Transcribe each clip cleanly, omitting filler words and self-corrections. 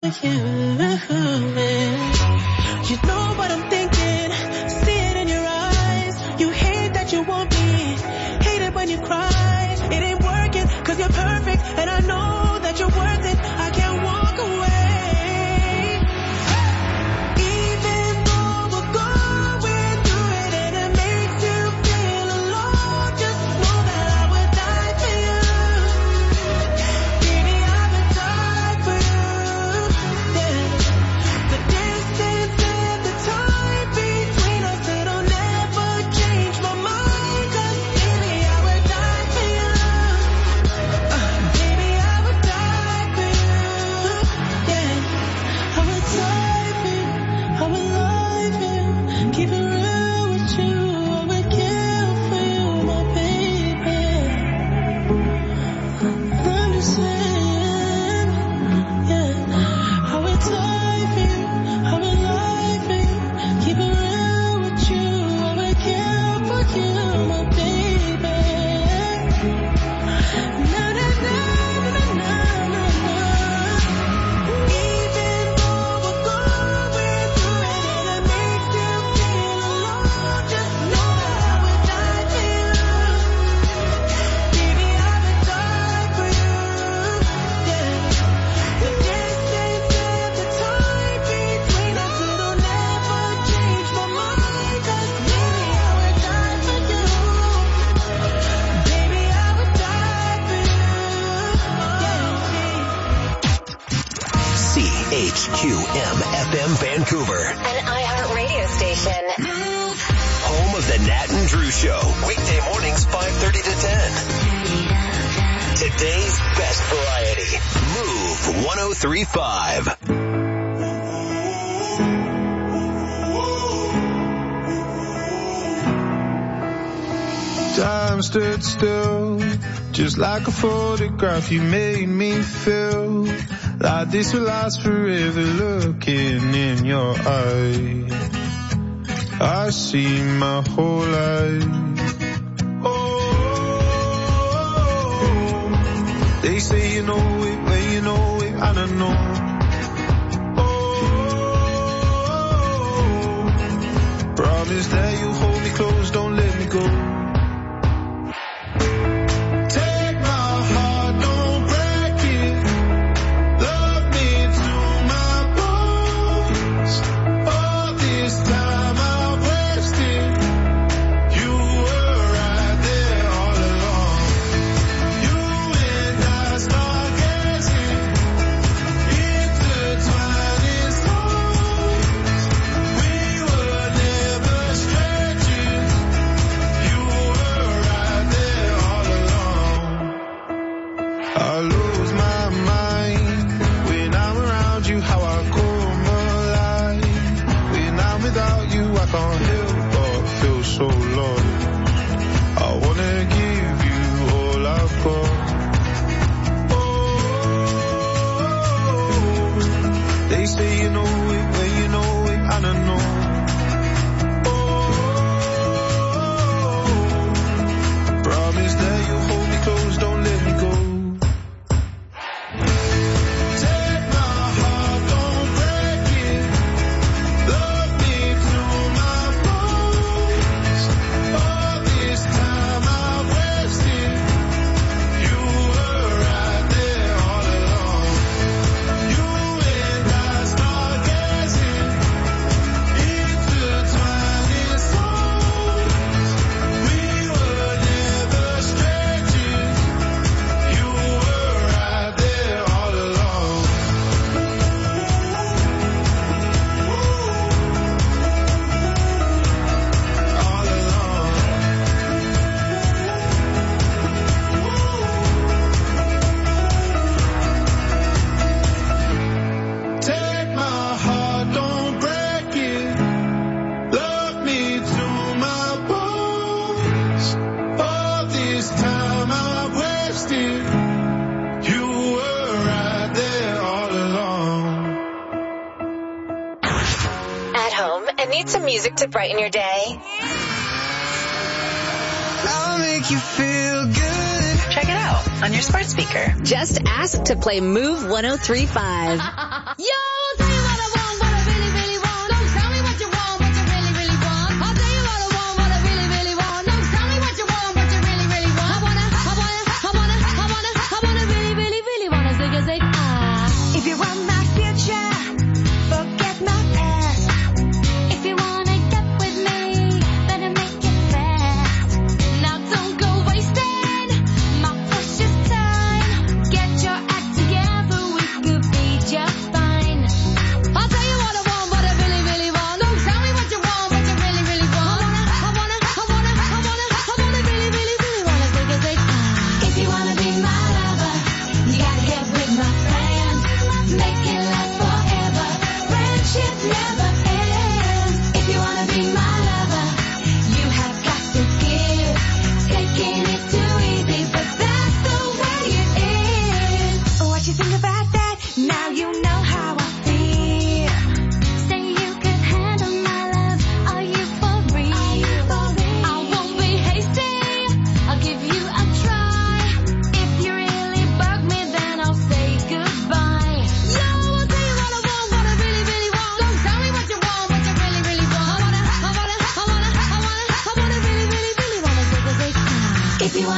for you. You know what I'm thinking, see it in your eyes. You hate that you want me, hate it when you cry. It ain't working, cause you're perfect, and I know that you're worth it. I can't walk away. CHQM-FM Vancouver. An iHeart radio station. Home of the Nat and Drew Show. Weekday mornings 5:30 to 10. Today's best variety. Move 103.5. Time stood still, just like a photograph. You made me feel like this will last forever. Looking in your eyes, I see my whole life. Oh, they say you know it when you know it, I don't know. Oh, promise that you hold me close, don't let me go. Music to brighten your day? I'll make you feel good. Check it out on your smart speaker. Just ask to play Move 103.5. Yo!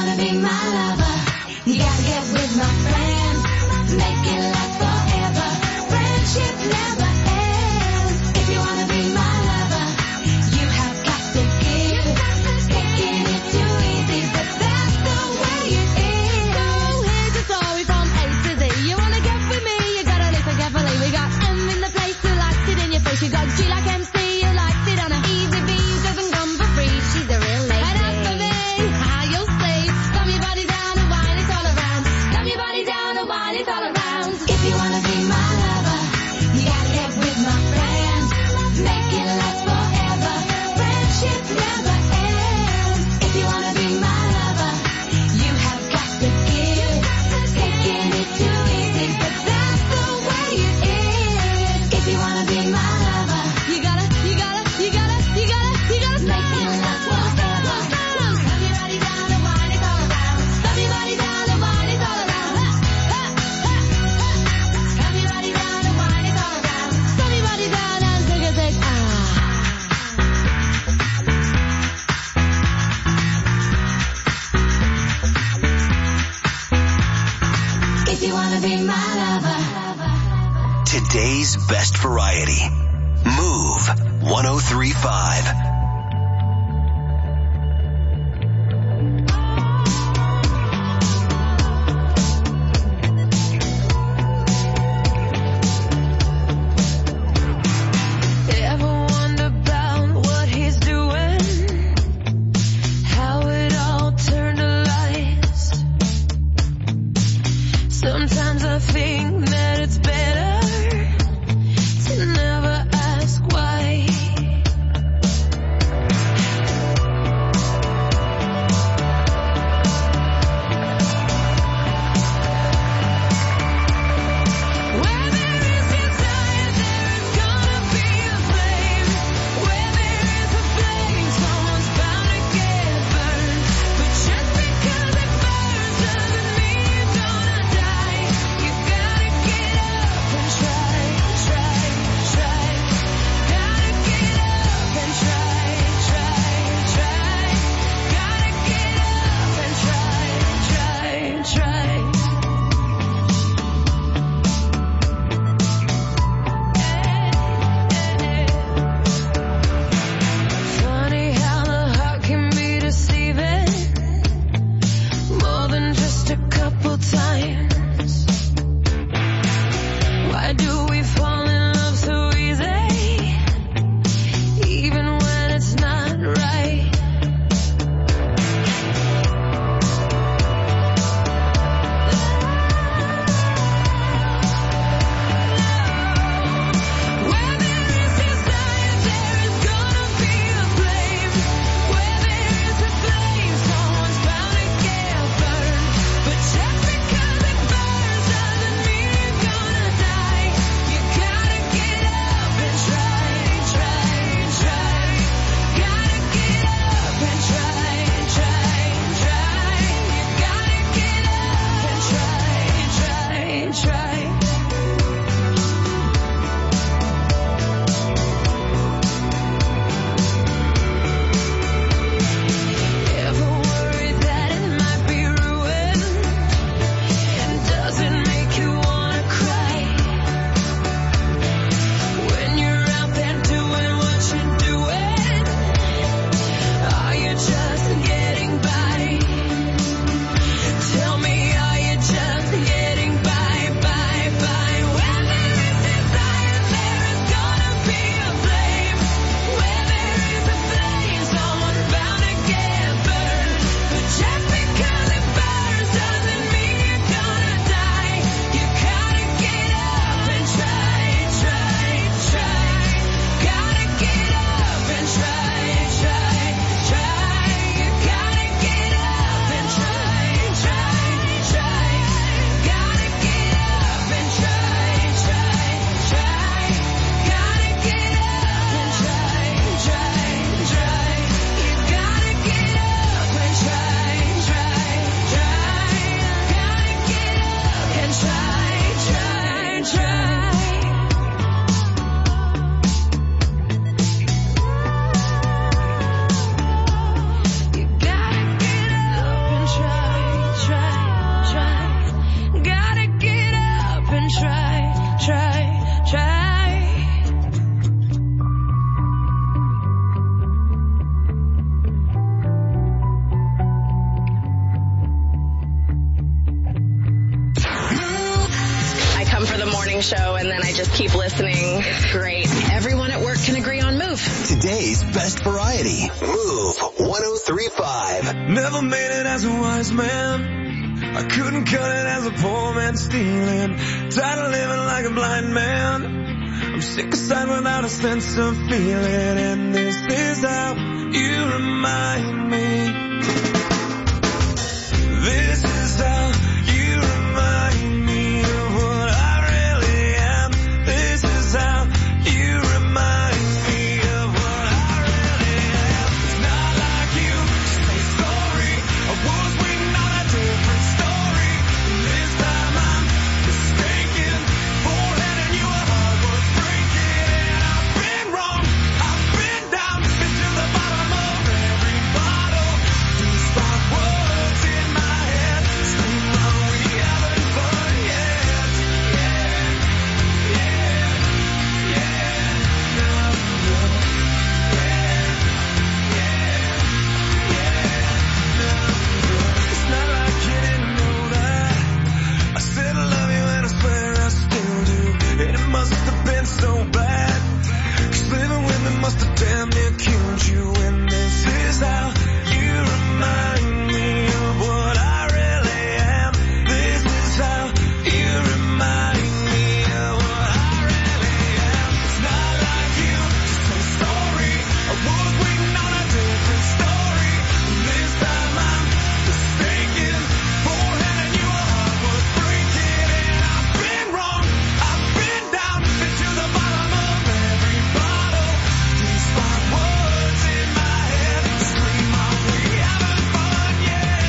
wanna be my lover, you gotta get with my friends, make it last forever. Friendship never ends. If you wanna be my lover, you have got to give. Taking it too easy, but that's the way it is. So here's a story from A to Z. You wanna get with me, you gotta listen carefully. We got M in the place who likes it in your face. You got G like MC, you likes it on a easy B, who doesn't come for free. She's a real lady. And as for me, how you'll see, thumb your body down and wine it all around. Thumb your body down and wine it all around. If you wanna be my lover, you gotta get with my friends, make it last forever. Friendship never ends. If you wanna be my lover, you have got to give. Taking it too easy, but that's the way it is. If you wanna be my lover, you gotta make it last forever. Thumb your body down and wine it all around. Thumb your body down and wine it all around. Thumb your body down and wine it all around. Thumb your body down and take a take. If you wanna be my lover. Today's best variety. Move 103.5. Ever wonder about what he's doing? How it all turned to lies? Sometimes I think that it's better to never ask why. Where there is desire, there is gonna be a flame. Where there is a flame, someone's bound to get burned. But just because it burns doesn't mean you're gonna die. You gotta get up and try. Gotta get up and try. Gotta get up and try. Funny how the heart can be deceiving, more than just a couple times. Why do we fall in love so easy, even when it's not right? Where there is desire, there is gonna be a flame. Where there is a flame, someone's bound to get burned. But just because it burns doesn't mean you're gonna die. You gotta just keep listening. It's great. Everyone at work can agree on Move. Today's best variety. Move 103.5. Never made it as a wise man. I couldn't cut it as a poor man stealing. Tired of living like a blind man. I'm sick aside without a sense of feeling. And this is how you remind me. This is how you remind me of what I really am. This is how you remind me of what I really am. It's not like you to say sorry. I was waiting on a different story. This time I'm mistaken for handing you a heart worth breaking. And I've been wrong, I've been down, been to the bottom of every bottle. These five words in my head scream, are we having fun yet? It's not like you didn't know that. I said I love you and I swear I still do. And it must have been so bad, 'cause living with me must have damn near killed you. And this is how you remind me of what I really am. This is how you remind me of what I really am. It's not like you to say sorry. I was waiting on a different story. This time I'm mistaken for handing you a heart worth breaking. And I've been wrong, I've been down, been to the bottom of every bottle. These five words in my head scream, are we having fun yet?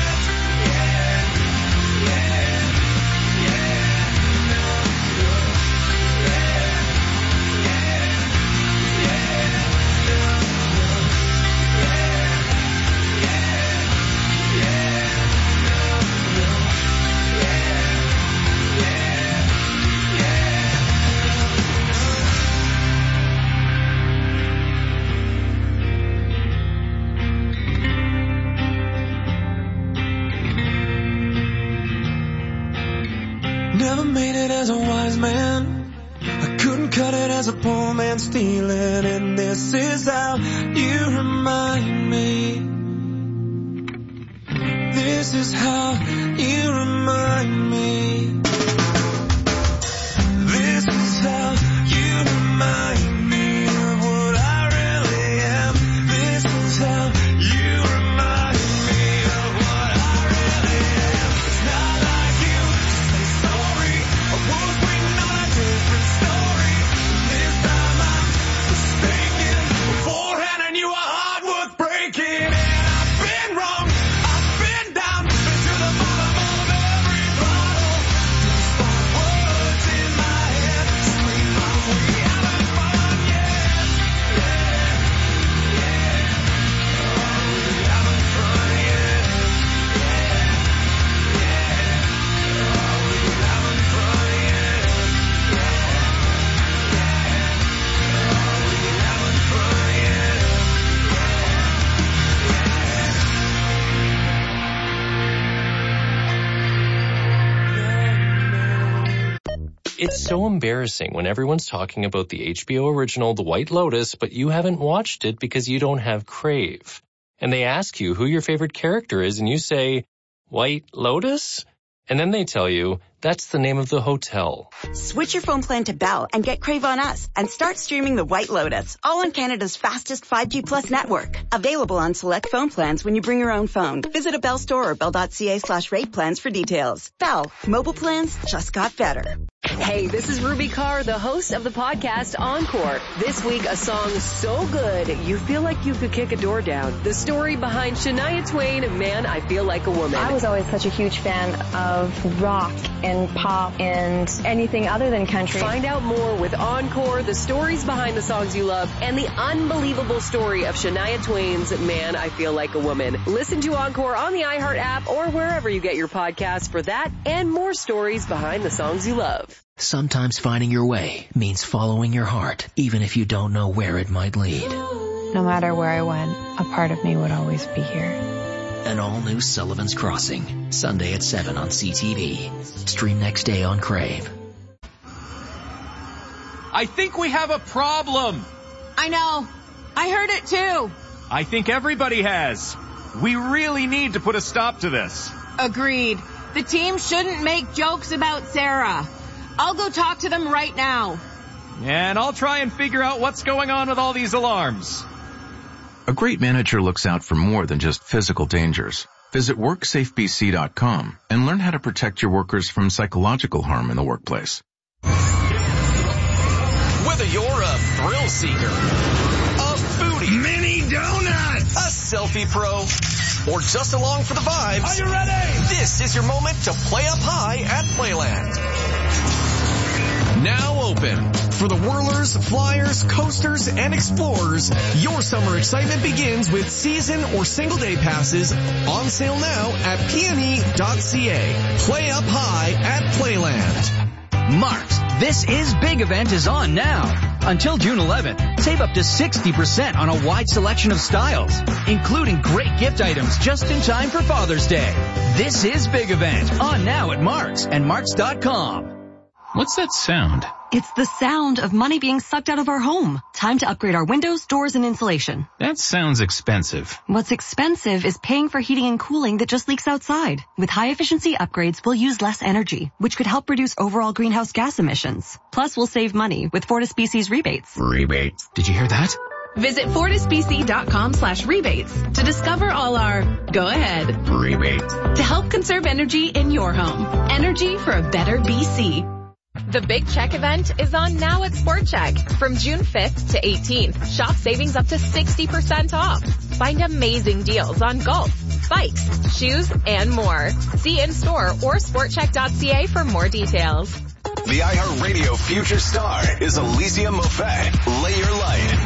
Never made it as a wise man. I couldn't cut it as a poor man stealing. And this is how you remind me. This is how you remind me. This is how you remind me of what I really am. This is how you remind me of what I really am. It's not like you to say sorry. I was waiting on a different story. This time I'm mistaken for handing you a heart worth breaking. And I've been wrong, I've been down, been to the bottom of every bottle. These five words in my head scream, are we having fun yet? Are we having fun yet? Are we having fun yet? Are we having fun yet? It's so embarrassing when everyone's talking about the HBO original The White Lotus, but you haven't watched it because you don't have Crave. And they ask you who your favorite character is, and you say, White Lotus? And then they tell you, that's the name of the hotel. Switch your phone plan to Bell and get Crave on us and start streaming The White Lotus, all on Canada's fastest 5G plus network. Available on select phone plans when you bring your own phone. Visit a Bell store or bell.ca/rate plans for details. Bell, mobile plans just got better. Hey, this is Ruby Carr, the host of the podcast Encore. This week, a song so good, you feel like you could kick a door down. The story behind Shania Twain, Man, I Feel Like a Woman. I was always such a huge fan of rock and pop and anything other than country. Find out more with Encore, the stories behind the songs you love, and the unbelievable story of Shania Twain's Man, I Feel Like a Woman. Listen to Encore on the iHeart app or wherever you get your podcasts for that and more stories behind the songs you love. Sometimes finding your way means following your heart, even if you don't know where it might lead. No matter where I went, a part of me would always be here. An all-new Sullivan's Crossing, Sunday at 7 on CTV. Stream next day on Crave. I think we have a problem. I know. I heard it too. I think everybody has. We really need to put a stop to this. Agreed. The team shouldn't make jokes about Sarah. I'll go talk to them right now. And I'll try and figure out what's going on with all these alarms. A great manager looks out for more than just physical dangers. Visit WorksafeBC.com and learn how to protect your workers from psychological harm in the workplace. Whether you're a thrill seeker, a foodie, mini donuts, a selfie pro, or just along for the vibes, are you ready? This is your moment to play up high at Playland. Now open. For the whirlers, flyers, coasters, and explorers, your summer excitement begins with season or single day passes on sale now at pne.ca. Play up high at Playland. Marks, This Is Big event is on now. Until June 11th, save up to 60% on a wide selection of styles, including great gift items just in time for Father's Day. This Is Big event on now at Marks and Marks.com. What's that sound? It's the sound of money being sucked out of our home. Time to upgrade our windows, doors, and insulation. That sounds expensive. What's expensive is paying for heating and cooling that just leaks outside. With high-efficiency upgrades, we'll use less energy, which could help reduce overall greenhouse gas emissions. Plus, we'll save money with FortisBC's rebates. Rebates. Did you hear that? Visit FortisBC.com/rebates to discover all our go-ahead rebates to help conserve energy in your home. Energy for a better BC. The Big Check event is on now at Sport Check. From June 5th to 18th, shop savings up to 60% off. Find amazing deals on golf, bikes, shoes, and more. See in-store or sportcheck.ca for more details. The iHeartRadio future star is Alicia Moffett. Lay Your Light.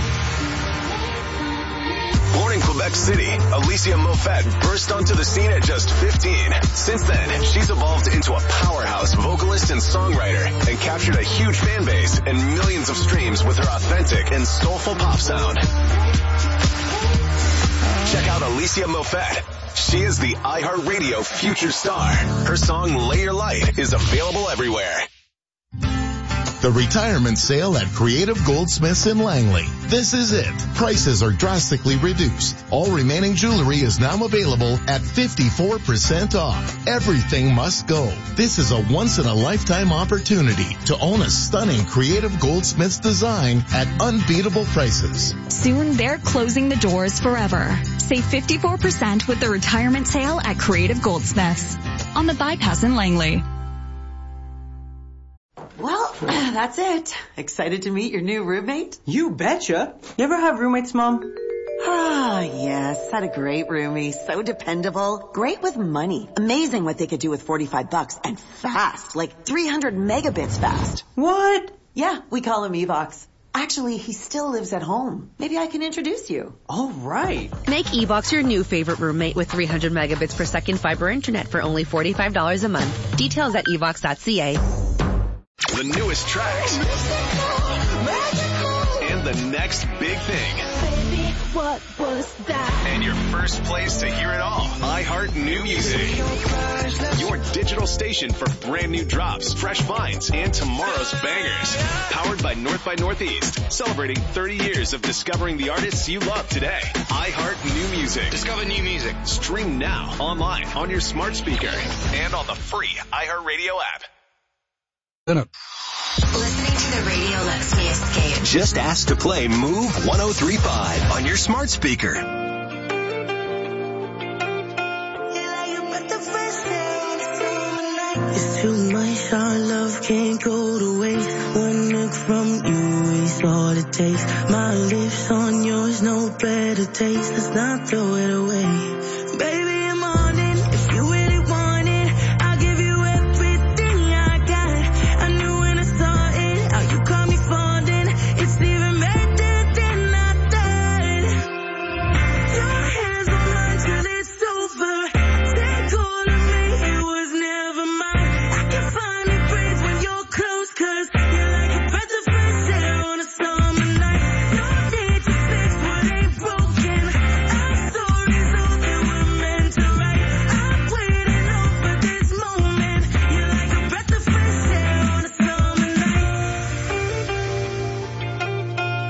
Born in Quebec City, Alicia Moffett burst onto the scene at just 15. Since then, she's evolved into a powerhouse vocalist and songwriter and captured a huge fan base and millions of streams with her authentic and soulful pop sound. Check out Alicia Moffett. She is the iHeartRadio future star. Her song Lay Your Light is available everywhere. The retirement sale at Creative Goldsmiths in Langley. This is it. Prices are drastically reduced. All remaining jewelry is now available at 54% off. Everything must go. This is a once-in-a-lifetime opportunity to own a stunning Creative Goldsmiths design at unbeatable prices. Soon they're closing the doors forever. Save 54% with the retirement sale at Creative Goldsmiths on the Bypass in Langley. Well, that's it. Excited to meet your new roommate? You betcha. You ever have roommates, Mom? Ah, yes. Had a great roomie. So dependable. Great with money. Amazing what they could do with $45 and fast. Like 300 megabits fast. What? Yeah, we call him Evox. Actually, he still lives at home. Maybe I can introduce you. All right. Make Evox your new favorite roommate with 300 megabits per second fiber internet for only $45 a month. Details at evox.ca. The newest tracks. And the next big thing. Baby, what was that? And your first place to hear it all. iHeart New Music. Your digital station for brand new drops, fresh finds, and tomorrow's bangers. Powered by North by Northeast. Celebrating 30 years of discovering the artists you love today. iHeart New Music. Discover new music. Stream now, online, on your smart speaker, and on the free iHeartRadio app. Listening to the radio lets me escape. Just ask to play Move 1035 on your smart speaker. It's too much, our love can't go to waste. One look from you is all it takes. My lips on yours, no better taste. Let's not throw it away. Baby, I'm on it. If you really want it, I'll give you everything I got. I knew when I saw it, how you caught me falling. It's even better than I thought. Your hands on mine till it's over. Take hold of me, it was never mine. I can finally breathe when you're close, 'cause you're like a breath of fresh air on a summer night. No need to fix what ain't broken. Our story's over.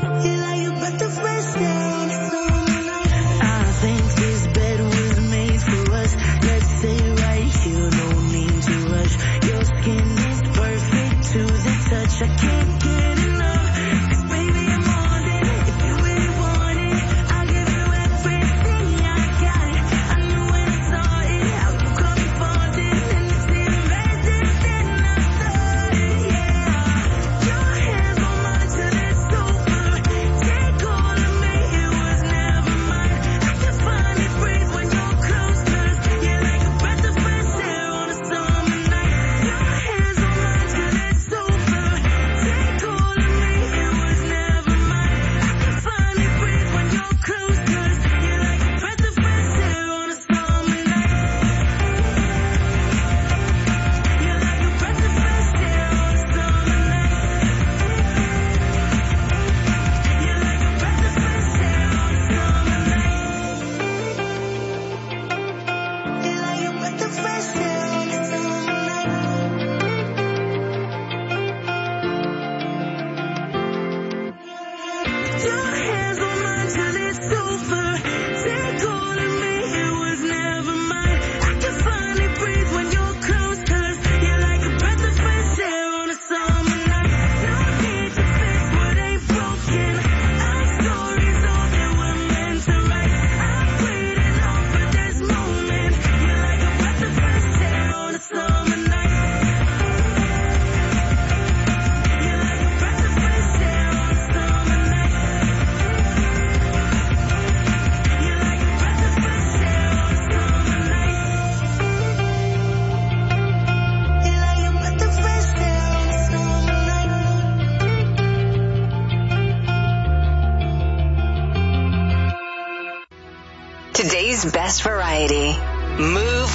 Today's best variety. Move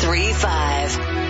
103.5.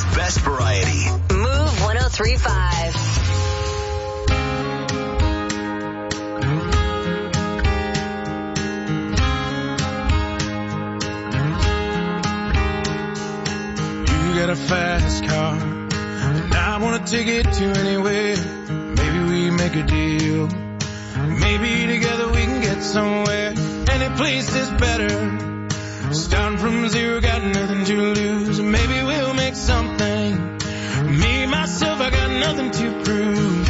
best variety. Move 103.5. You got a fast car, and I want to take it to anywhere. Maybe we make a deal. Maybe together we can get somewhere. Any place is better. Starting from zero, got nothing to lose. Maybe we'll make something. Me, myself, I got nothing to prove.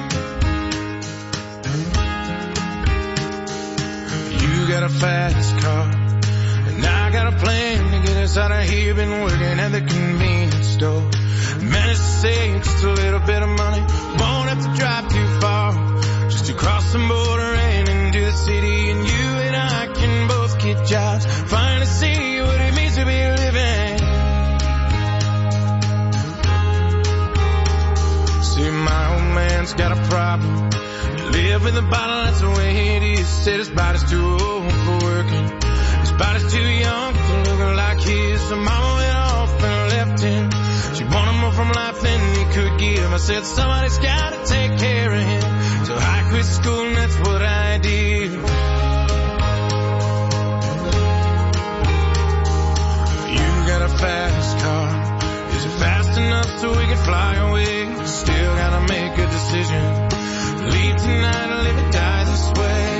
You got a fast car, and I got a plan to get us out of here. Been working at the convenience store. Managed to save just a little bit of money. Won't have to drive too far, just to cross the border and into the city. And you and I can both get jobs, finally see what it means to be living. See, my old man's got a problem. He live with a bottle, that's the way it is. Said his body's too old for working, his body's too young for looking like his. So mama went off and left him. She wanted more from life than he could give. I said somebody's gotta take care of him. So I quit school and that's what I did. You got a fast car. Is it fast enough so we can fly away? Still gotta make a decision. Leave tonight or live or die this way.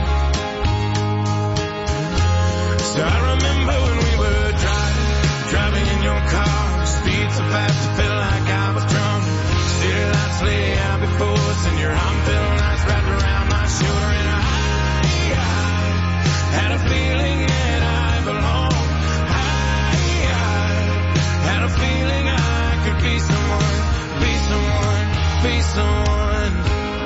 So I remember when we were driving in your car. Speed so fast it felt like I was drunk. City lights lay out before us and your arm felt nice wrapped around my shoulder. And I had a feeling that I belonged. I had a feeling I could be someone, be someone, be someone.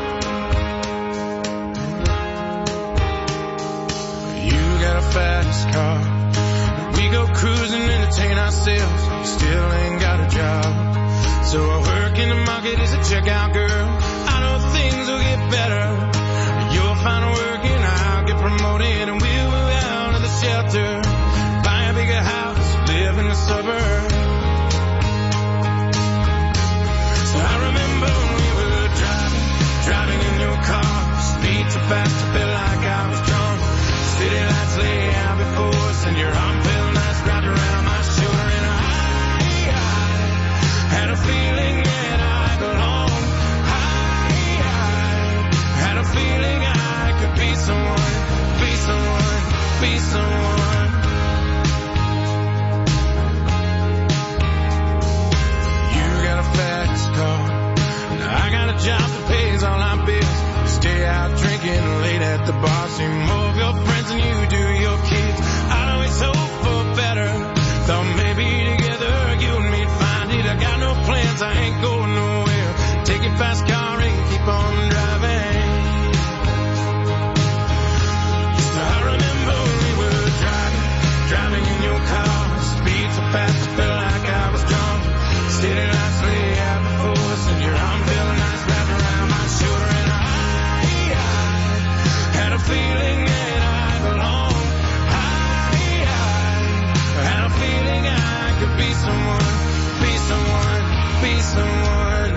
You got a fast car. We go cruising, entertain ourselves. Still ain't got a job. So I work in the market as a checkout girl. I know things will get better. You'll find work and I'll get promoted. And we'll move out of the shelter, buy a bigger house, live in the suburbs. So I remember when we were driving in your car. Speed so fast it felt like I was drunk. City lights lay out before us and your arm felt nice wrapped around my shoulder. And I had a feeling that I belonged. I had a feeling I could be someone, be someone, be someone. You got a fast car, and I got a job that pays all our bills. Stay out drinking late at the bar. See more of your friends than you do your kids. I'd always hope for better. Thought maybe together you and me'd find it. I got no plans, I ain't going nowhere. Take your fast car and keep on driving. So I remember when we were driving in your car. Speed so fast it felt like I was drunk. City lights lay out before us and your arm felt nice wrapped around my shoulder. And I had a feeling that I belonged. I had a feeling I could be someone, be someone, be someone.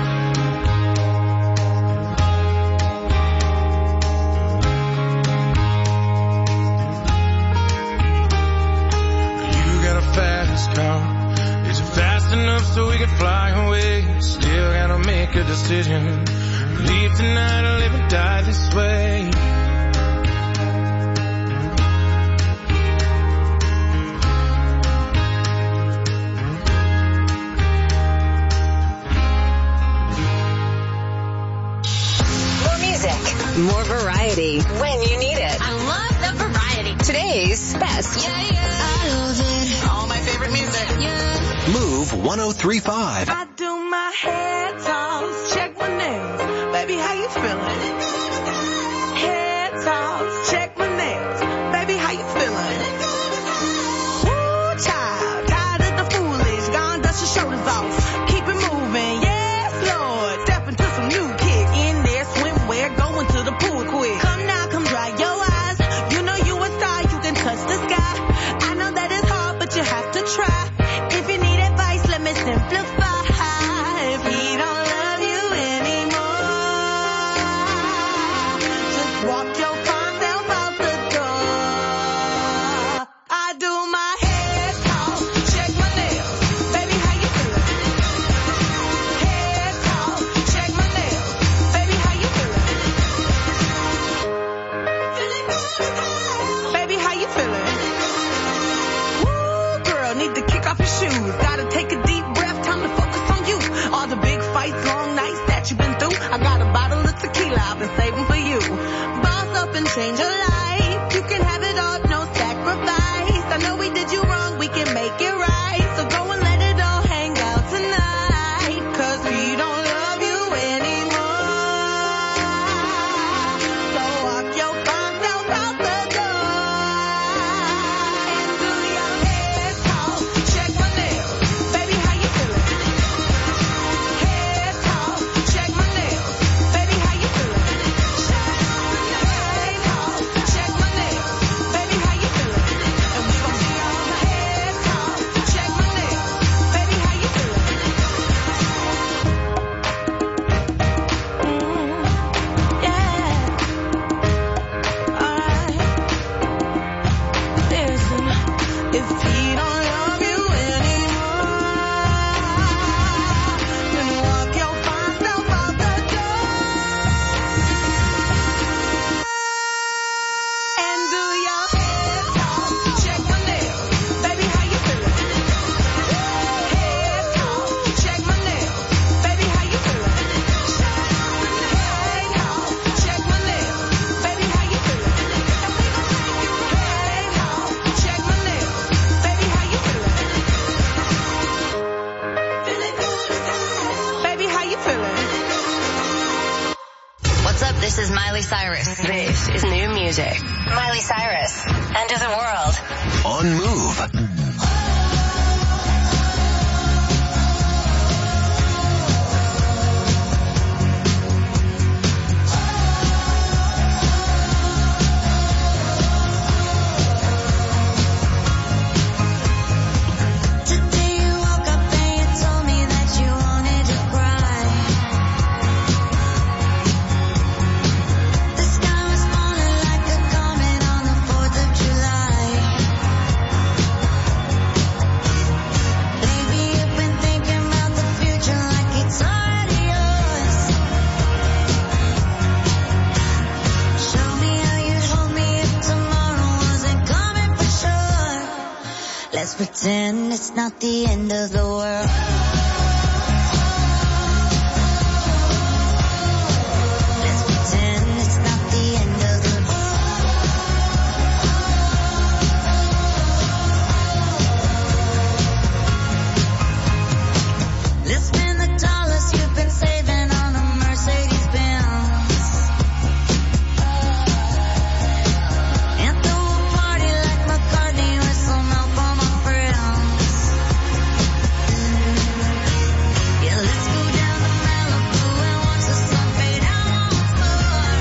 You got a fast car. Is it fast enough so we can fly away? Still gotta make a decision. Leave tonight or live or die this way. More music, more variety when you need it. I love the variety. Today's best. I love it. All my favorite music. Move 103.5. I do my hair toss, check my nails. Baby, how you feeling? Hair toss, check my nails. Baby, how you feeling? Woo, child, tired of the foolish. Gone, dust your shoulders off. Keep it moving, yes, Lord. Step into some new kick. In there, swimwear, going to the pool quick. Come now, come dry your eyes. You know you a star, you can touch the sky. I know that it's hard, but you have to try. If you need advice, let me simplify if he don't love you anymore. Just walk your fine self out the door. I do my head talk, check my nails. Baby, how you feeling? Head talk, check my nails. Baby, how you feeling? Baby, how you feeling? Woo, girl, need to kick off your shoes. Gotta take a deep breath, time to focus on you. All the big fights, long nights that you've been through. I got a bottle of tequila I've been saving for you. Boss up and change your life. You can have it all, no sacrifice. I know we did you wrong, we can make it right. So go and let it all hang out tonight. 'Cause we don't love you anymore. So walk your fine self out the door. And do your head talk, check my nails. Baby, how you feeling? Head talk, check my nails. Baby, how you feeling? Head talk, check my nails. Baby, how you feeling? And we gon' be on the head talk, check my nails. Baby, how you feeling? Yeah. Alright. Listen, if he don't love you anymore, then walk your fine self out the door and do your head talk, check my nails. Baby, how you feeling? Head talk, check my nails. Baby, how you feeling? Head talk, check my nails. Baby, how you feeling? Head talk, check my nails. Baby, how you feeling? Baby, how you feeling? What's up? This is Miley Cyrus. This is new music. Miley Cyrus, End of the World. On Move. Today you woke up and you told me that you wanted to cry. The sky was falling like a comet on the 4th of July. Baby, you've been thinking about the future like it's already yours. Show me how you'd hold me if tomorrow wasn't coming for sure. Let's pretend it's not the end of the world. Let's pretend it's not the end of the world. Let's spend the dollars you've been saving on a Mercedes Benz. And throw a party like McCartney with some help from my friends. Yeah, let's go down to Malibu and watch the sun fade out once more.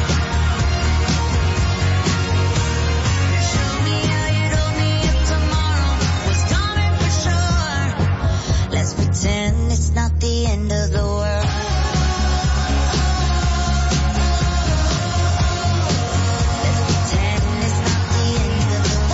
Show me how you'd hold me if tomorrow was coming for sure. Let's pretend it's not the end of the world. Let's pretend it's not the end of the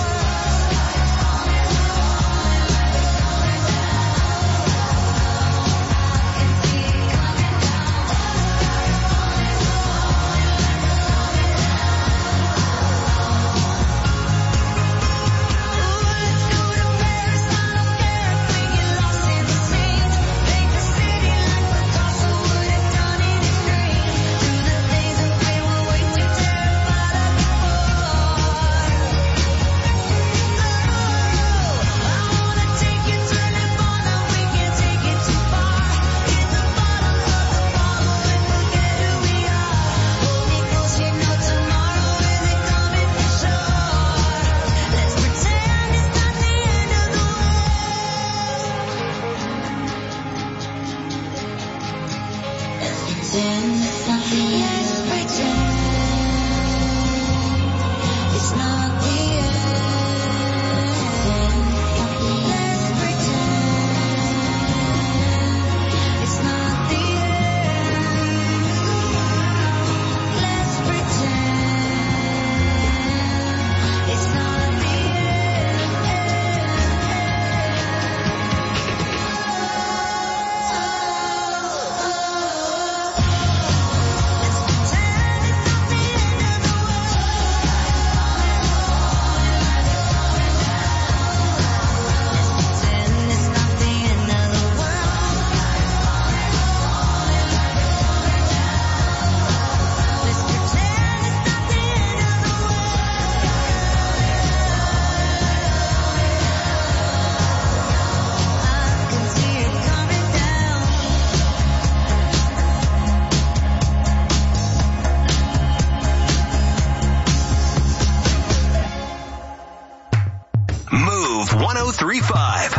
5.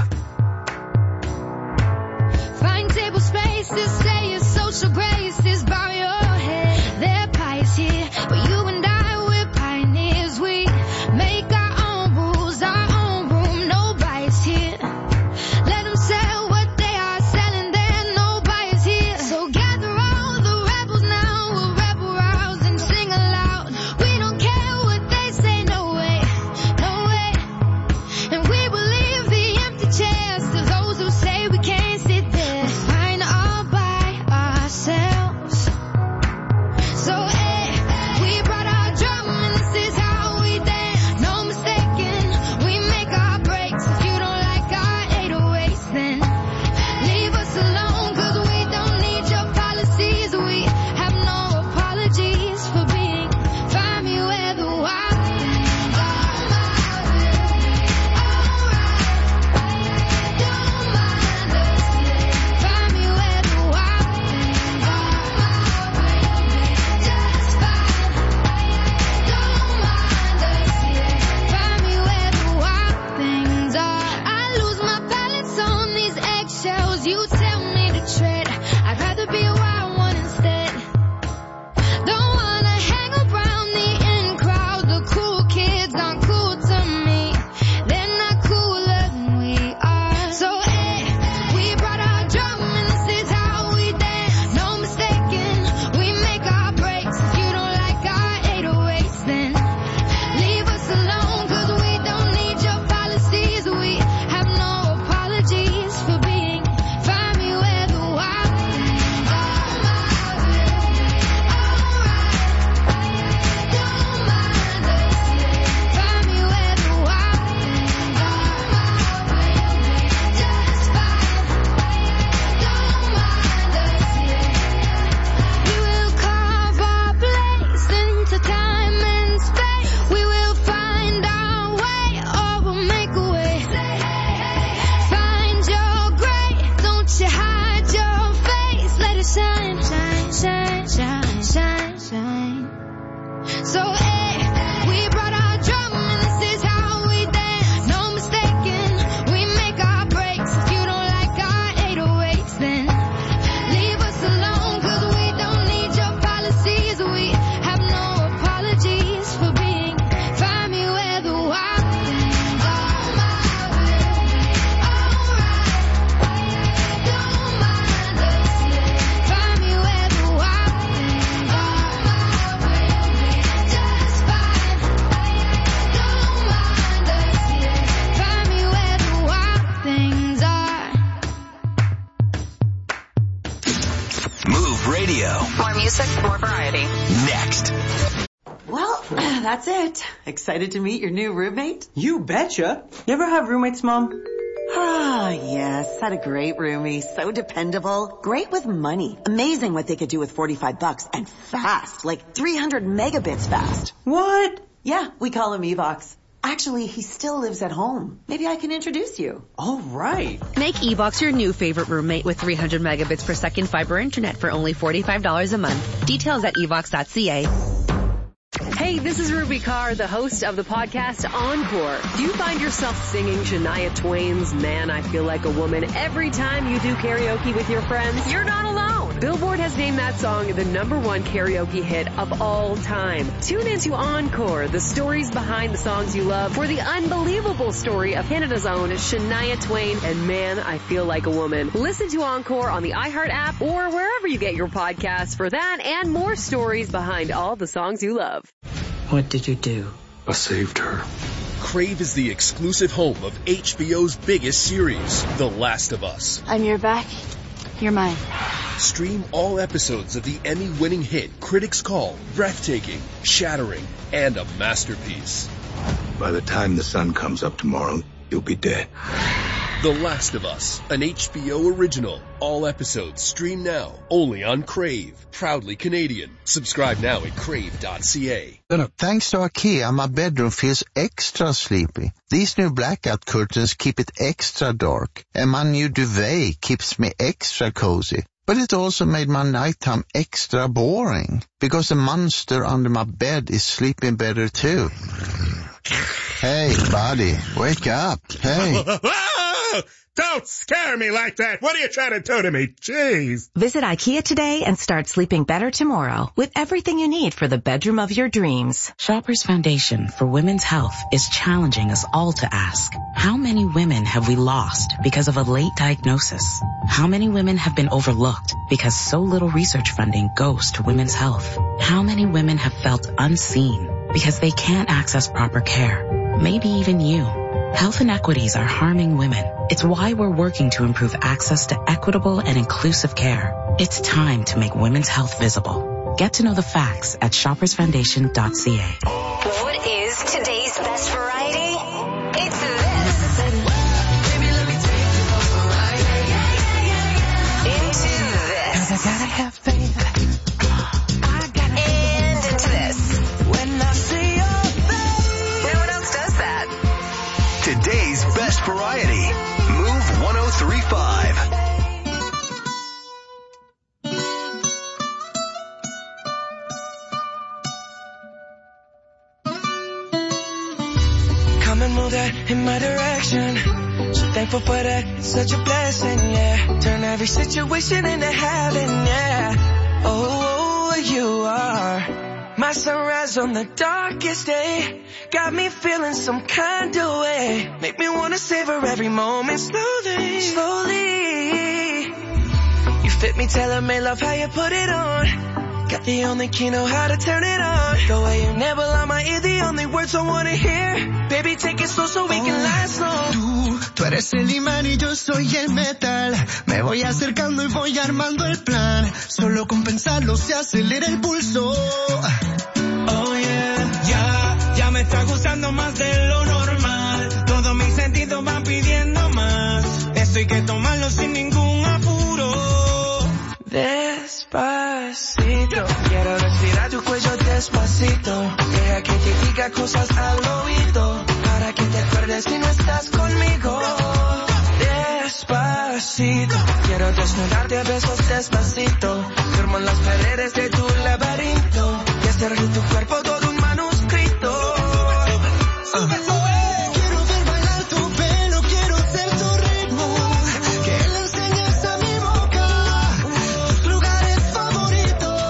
Find table spaces, say your social graces, bow your head. Their pie's here, but you and I, we're pioneers. We make our own rules, our own room, nobody's here. Let them sell what they are selling there, nobody's here. So gather all the rebels now, we'll rebel rouse and sing aloud. We don't care what they say, no way, no way. And we will leave the empty chairs to those who say we can't sit there. We're fine all by ourselves. So, we brought our drum and this is how we dance. No mistaking, we make our breaks. If you don't like our 808s, then leave us alone, 'cause we don't need your policies. We have no apologies for being. Find me where the wild things are. Find me where the wild things are. Just fine. Don't mind us. Find me where the wild things are. I lose my balance on these eggshells. You tell me to tread. I'd rather be a wild one instead. Don't wanna hang around the in crowd. The cool kids aren't cool to me. They're not cooler than we are. So, we brought our drum and this is how we dance. No mistaking, we make our breaks. If you don't like our 808s, then leave us alone, 'cause we don't need your policies. We have no apologies for being. Find me where the wild things are. Don't mind us. Find me where the wild things are. Just fine. Don't mind us. We will carve our place into time and space. We will find our way, or we'll make a way. Find your gray, don't you hide your face. Let it shine, shine, shine, shine, shine, shine. So, we brought our drum and this is how we dance. No mistaking, we make our breaks. If you don't like our 808s, then leave us alone, 'cause we don't need your policies. We have no apologies for being. Find me where the wild things are. Don't mind us. Find me where the wild things are. Just fine. Don't mind us. Find me where the wild things are. Move Radio. More music, more variety. Next. Well, that's it. Excited to meet your new roommate? You betcha. You ever have roommates, Mom? Ah, yes. Had a great roomie. So dependable. Great with money. Amazing what they could do with 45 bucks and fast. Like 300 megabits fast. What? Yeah, we call him Evox. Actually, he still lives at home. Maybe I can introduce you. All right. Make Evox your new favorite roommate with 300 megabits per second fiber internet for only $45 a month. Details at evox.ca. Hey, this is Ruby Carr, the host of the podcast Encore. Do you find yourself singing Shania Twain's Man, I Feel Like a Woman every time you do karaoke with your friends? You're not alone. Billboard has named that song the #1 karaoke hit of all time. Tune into Encore, the stories behind the songs you love, for the unbelievable story of Canada's own Shania Twain and Man, I Feel Like a Woman. Listen to Encore on the iHeart app or wherever you get your podcasts for that and more stories behind all the songs you love. What did you do? I saved her. Crave is the exclusive home of HBO's biggest series, The Last of Us. I'm your back. You're mine. Stream all episodes of the Emmy-winning hit critics call breathtaking, shattering, and a masterpiece. By the time the sun comes up tomorrow, you'll be dead. The Last of Us, an HBO original. All episodes stream now, only on Crave. Proudly Canadian. Subscribe now at crave.ca. Thanks to IKEA, my bedroom feels extra sleepy. These new blackout curtains keep it extra dark, and my new duvet keeps me extra cozy. But it also made my nighttime extra boring, because the monster under my bed is sleeping better too. Hey, buddy, wake up. Hey. Oh, don't scare me like that. What are you trying to do to me? Jeez. Visit IKEA today and start sleeping better tomorrow with everything you need for the bedroom of your dreams. Shoppers Foundation for Women's Health is challenging us all to ask, how many women have we lost because of a late diagnosis? How many women have been overlooked because so little research funding goes to women's health? How many women have felt unseen because they can't access proper care? Maybe even you. Health inequities are harming women. It's why we're working to improve access to equitable and inclusive care. It's time to make women's health visible. Get to know the facts at shoppersfoundation.ca. What is today's best variety? It's this. Into this. I gotta have faith. And into this. When I see your face. No one else does that. Today's best variety. Move 1035. Come and move that in my direction. So thankful for that, it's such a blessing, yeah. Turn every situation into heaven, yeah. Oh, you are my sunrise on the darkest day. Got me feeling some kind of way. Make me wanna savor every moment slowly, slowly. You fit me, tailor-made, love how you put it on. Got the only key, know how to turn it on. The way you never lie my ear, the only words I wanna hear. Baby, take it slow so we can last long. Tú eres el imán y yo soy el metal. Me voy acercando y voy armando el plan. Solo con pensarlo se acelera el pulso. Oh yeah, ya me está gustando más de lo normal. Todos mis sentidos van pidiendo más. Esto hay que tomarlo sin ningún apuro. Despacito, quiero respirar tu cuello despacito. Deja que te diga cosas al oído, para que te acuerdes si no estás conmigo. Despacito, quiero desnudarte a besos despacito. Firmo en las paredes de tu laberinto y hacer de tu cuerpo todo un manuscrito. Quiero ver bailar tu pelo, quiero ser tu ritmo. Que le enseñes a mi boca tus lugares favoritos.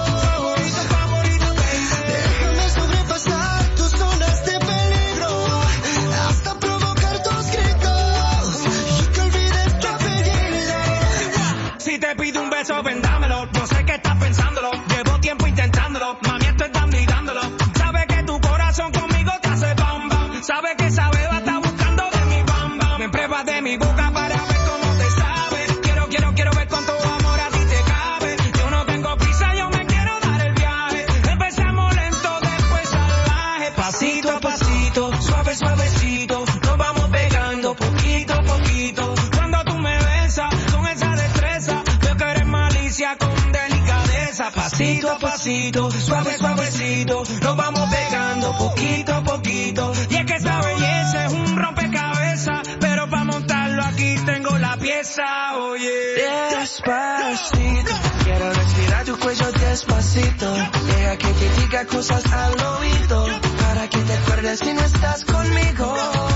Déjame sobrepasar tus zonas de peligro, hasta provocar tus gritos y que olvides tu apellido. Si te pido un beso, ven dámelo. No sé qué estás pensándolo. Llevo tiempo intentándolo. Mami, esto es dando y dándolo. Sabe que tu corazón conmigo te hace bam bam. Sabe que esa beba está buscando de mi bam bam. Me pruebas de mi boca para ver cómo te sabe. Quiero ver cuánto amor a ti te cabe. Yo no tengo prisa, yo me quiero dar el viaje. Empezamos lento, después salvaje. Pasito a pasito, suave, suavecito. Nos vamos pegando poquito a poquito. Cuando tú me besas con esa destreza, veo que eres malicia con delicadeza. Pasito a pasito, suave, suavecito. Nos vamos pegando poquito a poquito. Y es que esta belleza es un rompecabezas, pero para montarlo aquí tengo la pieza, oye. Despacito, quiero respirar tu cuello despacito. Deja que te diga cosas al oído, para que te acuerdes si no estás conmigo.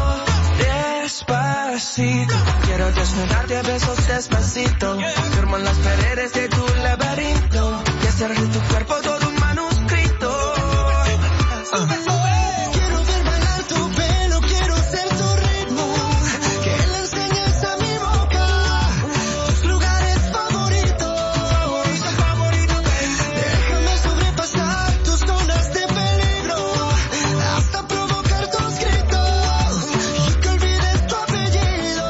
Despacito, quiero desnudarte a besos despacito. Firmo en las paredes de tu laberinto y hacer de tu cuerpo todo un manuscrito. Quiero ver bailar tu pelo, quiero ser tu ritmo. Que le enseñes a mi boca tus lugares favoritos. Déjame sobrepasar tus zonas de peligro, hasta provocar tus gritos y que olvides tu apellido.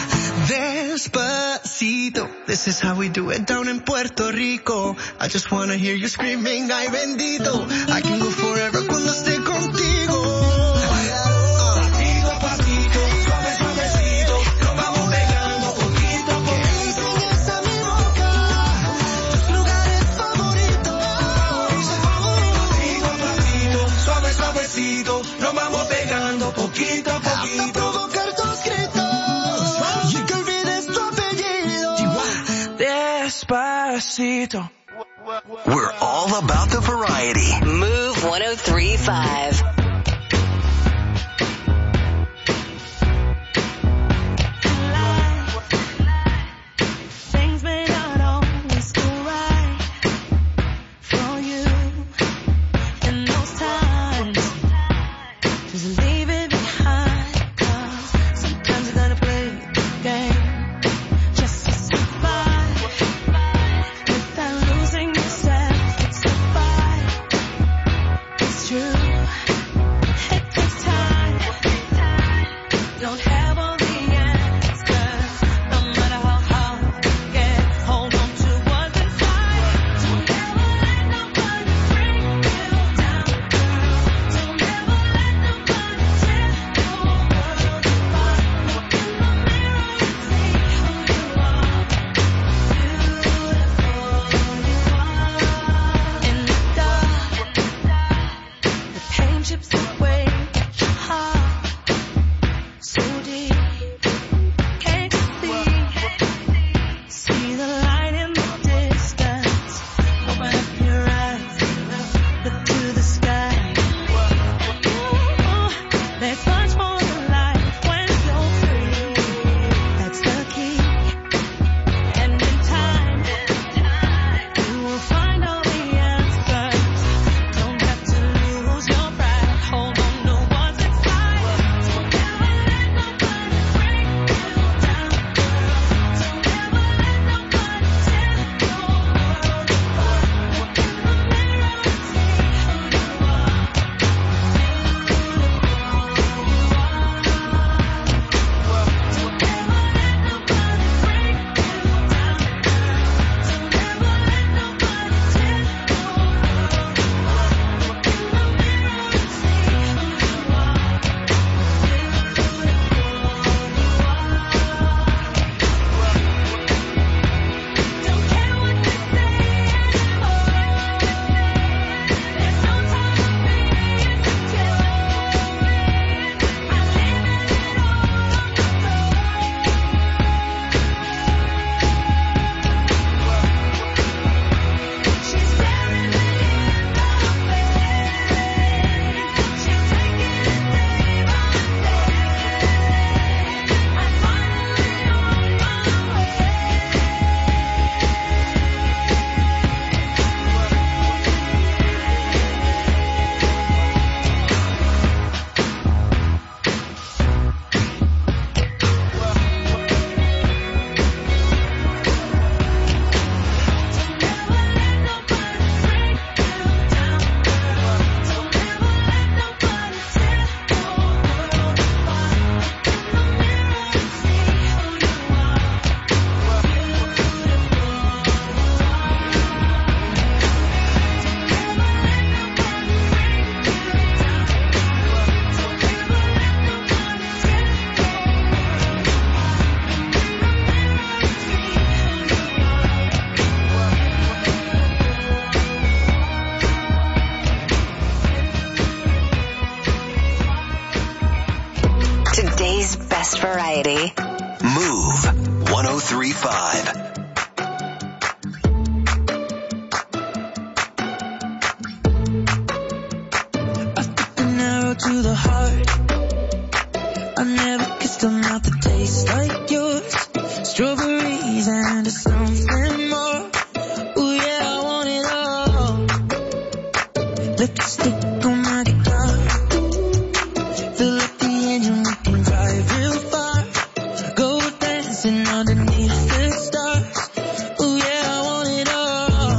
Despacito, this is how we do it down in Puerto Rico. I just wanna hear you screaming, ay bendito. I can go forever cuando esté contigo. Pasito a pasito, suave, suavecito. Nos vamos pegando poquito a poquito. Que enseñes a mi boca tus lugares favoritos. Pasito a pasito, suave, suavecito. Nos vamos pegando poquito a poquito. Hasta provocar tus gritos y que olvides tu apellido. Despacito. We're all about the variety. Move 1035. variety. Move 103.5. To the heart, I never kissed a mouth that tastes like yours. Strawberries and something more. Ooh yeah, I want it all. Lipstick on my guitar. Fill up the engine, we can drive real far. Go dancing underneath the stars. Ooh yeah, I want it all.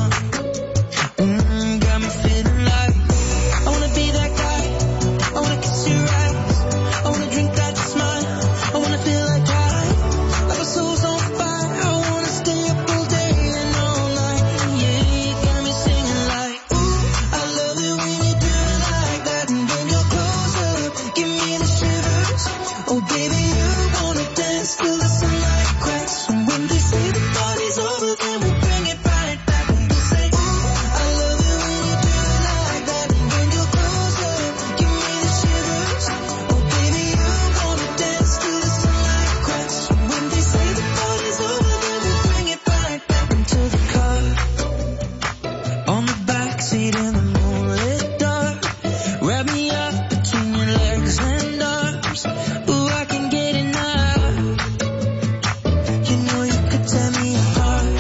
Got me feeling like I wanna be that guy. I wanna kiss your eyes, I wanna drink that smile, I wanna feel like our souls on fire, I wanna stay up all day and all night, yeah, you got me singing like, ooh, I love it when you do it like that, and when you're close up, give me the shivers, oh baby, you wanna dance till the sunlight cracks, and when they say the party's over, then we'll bring it right back, and we'll say, ooh, I love it when you do it like that, and when you're close up, give me the shivers, oh baby, you wanna dance till the sunlight cracks, and when they say the party's over, then we'll bring it right back into the car, on the backseat in the moonlit dark, wrap me up between your legs and arms, ooh, I can get enough, you know you could tear me apart,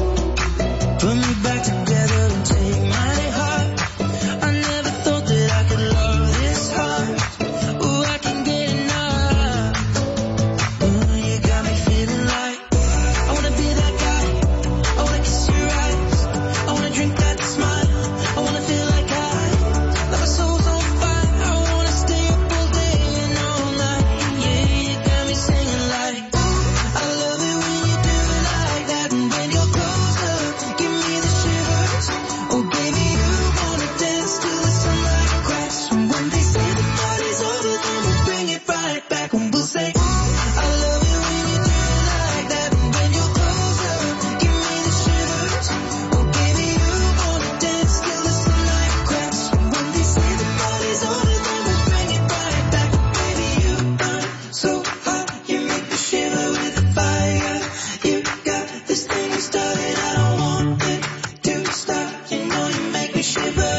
put me back together and take my heart, I never thought that I could love this hard, ooh, I can get enough, ooh, you got me feeling like, I wanna be that guy, I wanna kiss your eyes, I wanna drink that smile, I wanna feel like our souls on fire, I wanna stay up all day and all night, yeah, you got me singing like, ooh, I love it when you do it like that, and when you're close up, give me the shivers, oh baby, you wanna dance till the sunlight cracks, and when they say the party's over, then we'll bring it right back, and we'll say, ooh, I love it when you do it like that, and when you're close up, give me the shivers, oh baby, you wanna dance till the sunlight cracks, and when they say the party's over, then we'll bring it right back, baby, you burn so hot, you make me shiver with fire, you got this thing started, I don't want it to stop, you know you make me shiver,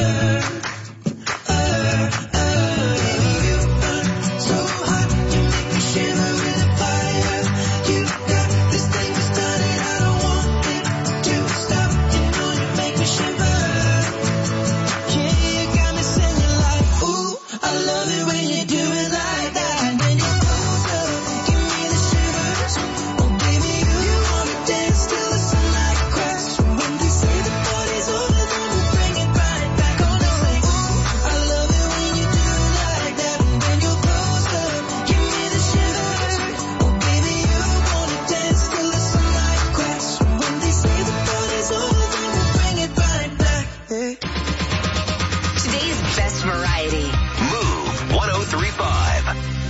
you burn so hot, you make me shiver with fire, you got this thing started, I don't want it to stop, you know you make me shiver, yeah, you got me singing like, ooh, I love it when you do it like that, and when you're close up, give me the shivers, oh baby, you wanna dance till the sunlight cracks, and when they say the party's over, then we'll bring it right back, oh no, say, ooh, I love it when you do it like that, and when you're close up, give me the shivers, oh baby, you wanna dance till the sunlight cracks, and when they say the party's over, then we'll bring it right back, hey. Today's best variety. Move 103.5.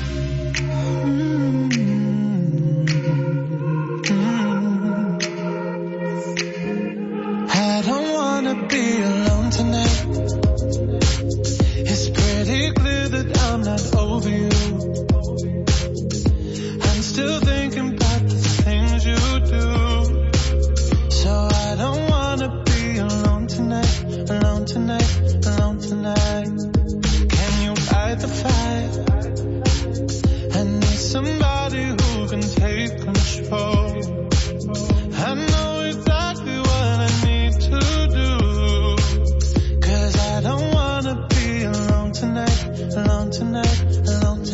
I don't wanna be alone tonight. It's pretty clear that I'm not over you. I'm still thinking about the things you do. So I don't wanna be alone tonight, alone tonight, alone tonight. Can you light the fire? I need somebody who can take control. I know exactly what I need to do, 'cause I don't wanna be alone tonight, alone tonight, alone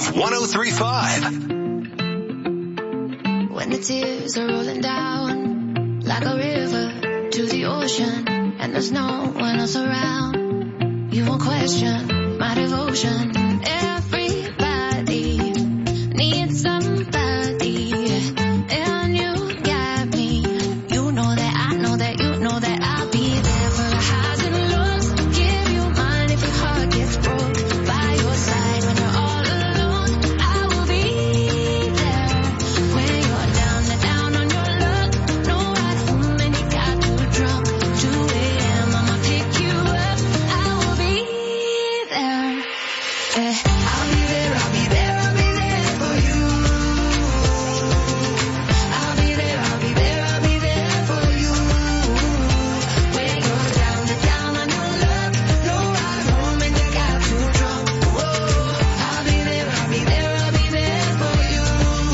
Move 103.5. When the tears are rolling down like a river to the ocean, and there's no one else around, you won't question my devotion. Everybody needs somebody, and you got me. You know that I know that you know that I'll be there for the highs and lows. Give you mine if your heart gets broke. By your side when you're all alone, I will be there. When you're down on your luck, no ride home and you got too drunk. 2 a.m. I'ma pick you up. I will be there. I'll be there, I'll be there, I'll be there for you. I'll be there, I'll be there, I'll be there for you. When you're down on your luck, no ride home and you got too drunk. Whoa, I'll be there, I'll be there, I'll be there for you.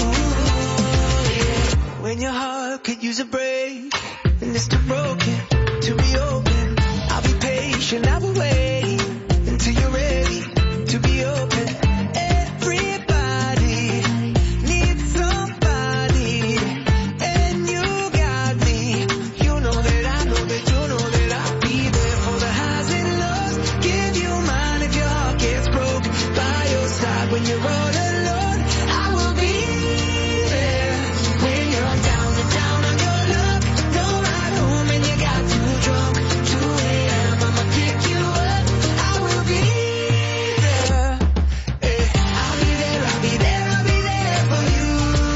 Yeah. When your heart could use a break, and it's too broken to be open, I'll be patient, I will wait until you're ready to be open. Everybody needs somebody, and you got me. You know that I know that you know that I'll be there for the highs and lows. Give you mine if your heart gets broke. By your side when you're all alone, I will be there. When you're down on your luck, no ride home and you got too drunk. 2 a.m. I'ma pick you up. I will be there. I'll be there, I'll be there, I'll be there for you.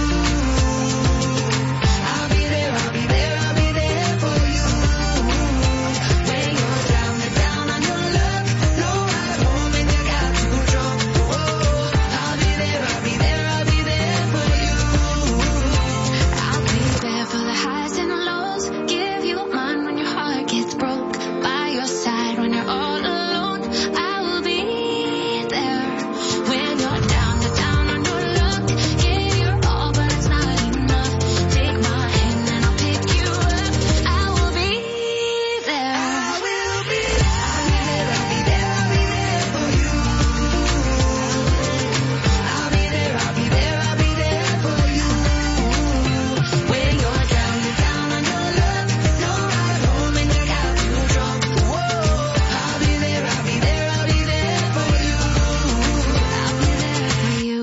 I'll be there, I'll be there, I'll be there for you. When you're down on your luck, no ride home and you got too drunk. Whoa, I'll be there, I'll be there, I'll be there for you. I'll be there for the highs and lows. Give you mine when your heart gets broke. By your side when you're all alone, I will be there. When you're down on your luck, give your all but it's not enough. Take my hand and I'll pick you up. I will be there. I will be there. I'll be there, I'll be there for you. I'll be there, I'll be there, I'll be there for you. When you're down on your luck, no ride home and you got too drunk. Whoa, I'll be there, I'll be there, I'll be there for you. I'll be there for you.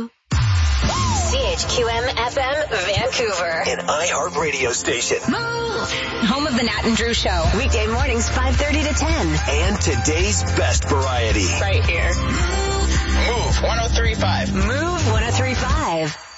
CHQM FM Vancouver. An iHeart radio station. Move! Home of the Nat and Drew Show. Weekday mornings 5:30 to 10. And today's best variety. Right here. Move 103.5. Move 103.5.